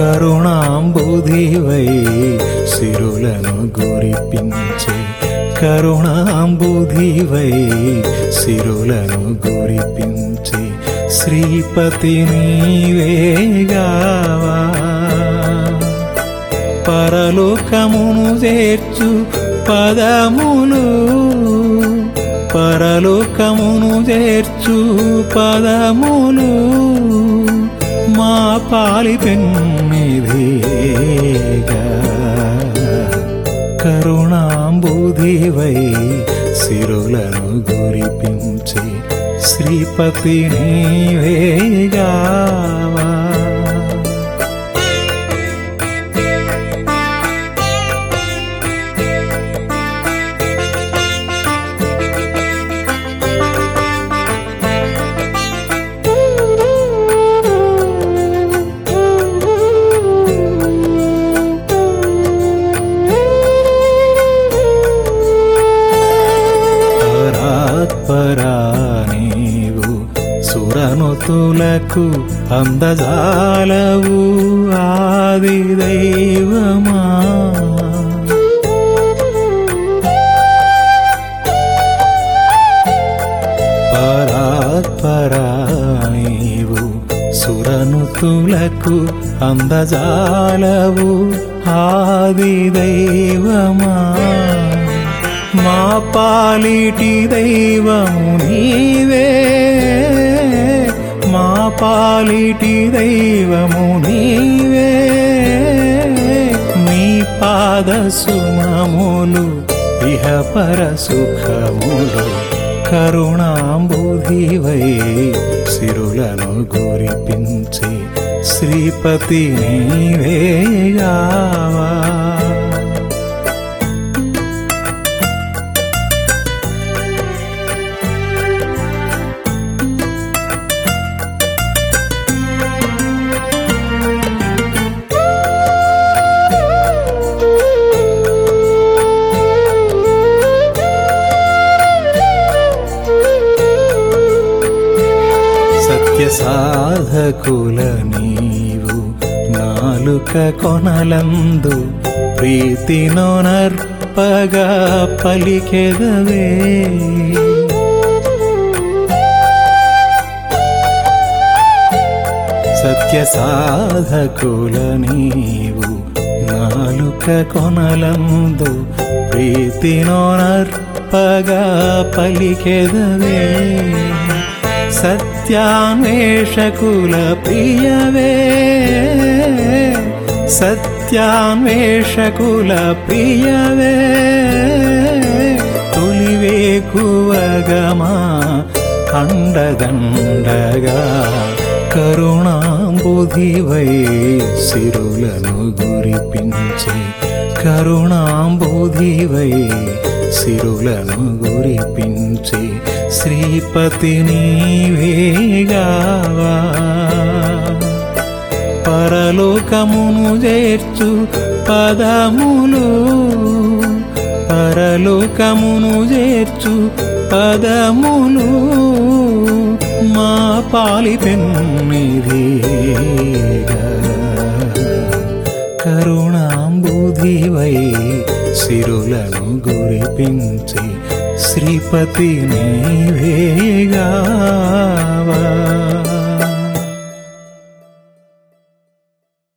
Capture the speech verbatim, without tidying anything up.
కరుణాంబుధివై సిరులను గురిపించే కరుణాంబుధివై సిరులను గురిపించే శ్రీపతి నీవేగావా పరలోకమును చేర్చు పదములు పరలోకమును చేర్చు పదములు మా పాలి పెన్నిధిగా కరుణాంబుధివై సిరులను గురిపించే శ్రీపతి నీవేగావా నీవు సురనుతులకు అందజాలవు ఆది దైవమా పరాత్పరా నీవు సురనుతులకు అందజాలవు ఆది దైవమా మా పాలిటి దైవము నీవే మా పాలిటి దైవము నీవే నీ పాద సుమములు ఇహపర సుఖములు కరుణాంబుధివై సిరులను గురిపించే శ్రీపతి నీవేగావా సాధకుల నీవు నాలుక కొనలందు ప్రీతినొనర్పగా పలికెదవే సత్య సాధకుల నీవు నాలుక కొనలందు ప్రీతినొనర్పగా పలికెదవే సత్యాన్వేషకుల ప్రియవే సత్యాన్వేషకుల ప్రియవే తొలివేకువగమా అండదండగా కరుణాంబుధివై సిరులను గురిపించే కరుణాంబుధివై సిరులను గురిపించే శ్రీపతి నీవేగావా పరలోకమును చేర్చు పదములు పరలోకమును చేర్చు పదములు మా పాలి పెన్నిధిగా కరుణాంబుధివై సిరులను గురిపించే శ్రీపతి నీవే